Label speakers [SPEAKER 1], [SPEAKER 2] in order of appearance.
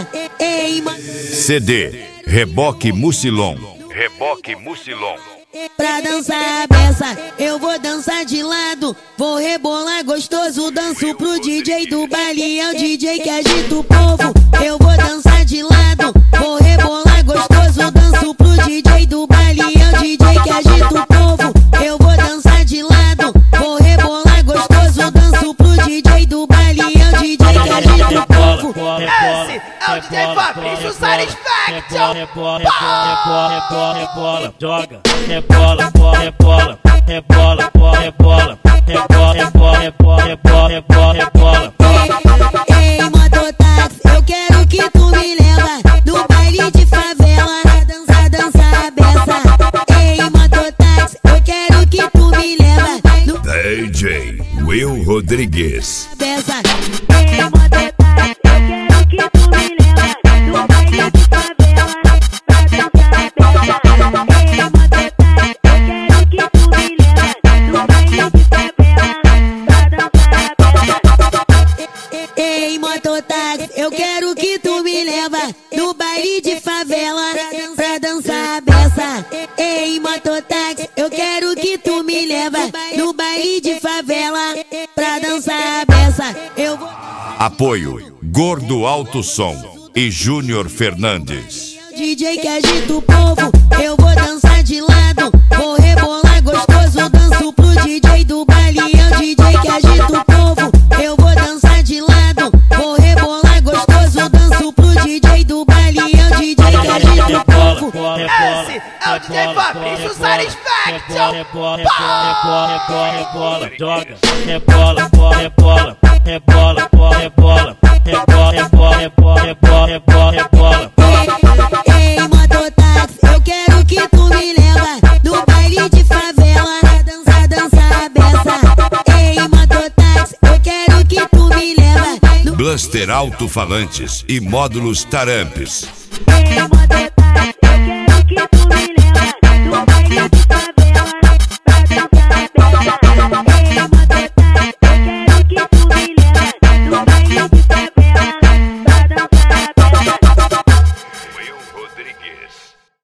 [SPEAKER 1] Ei,
[SPEAKER 2] CD Reboque Mucilon. Reboque Mucilon.
[SPEAKER 1] Pra dançar a beça, eu vou dançar de lado. Vou rebolar gostoso, danço pro DJ do baile. É o DJ que agita o povo. Eu vou dançar de lado. Vou rebolar gostoso, danço pro DJ do baile. É o DJ que agita o povo. Eu vou dançar de lado. Vou rebolar gostoso, danço pro DJ do baile. É o DJ que agita o povo.
[SPEAKER 3] Esse é o DJ Fabrício Satisfaction.
[SPEAKER 4] Rebola, joga, rebola, rebola, rebola, rebola, rebola.
[SPEAKER 1] Ei, mototáxi, eu quero que tu me leva no baile de favela, dançar a beça. Ei, mototáxi, eu quero que tu me leva no
[SPEAKER 2] DJ Will Rodrigues.
[SPEAKER 1] beça. Ei, mototáxi, eu quero que tu me leva no baile de favela, dançar a beça. Ei, mototáxi, eu quero que tu me leva no baile de favela, dançar a beça. Ei, mototáxi, eu quero que tu me leva no baile de favela pra dançar a beça. Ei, mototáxi, eu quero que tu me leva no baile de favela pra dançar a beça. Eu vou
[SPEAKER 2] Apoio Gordo Alto Som e Júnior Fernandes.
[SPEAKER 1] DJ que agita o povo, eu vou dançar de lado. Vou rebolar gostoso, danço pro DJ do baile. É o DJ que agita o povo, eu vou dançar de lado. Vou rebolar gostoso, danço pro DJ do baile. É o DJ que agita o povo.
[SPEAKER 3] Esse é o DJ Fabrício Satisfaction.
[SPEAKER 4] Rebola, joga, rebola, rebola, rebola, rebola, rebola.
[SPEAKER 1] Ei, mototáxi, eu quero que tu me leva no baile de favela, dançar a beça. Ei, mototáxi, eu quero que tu me leva no
[SPEAKER 2] Blaster Alto-Falantes e módulos Tarampes.
[SPEAKER 1] Ei, mototáxi.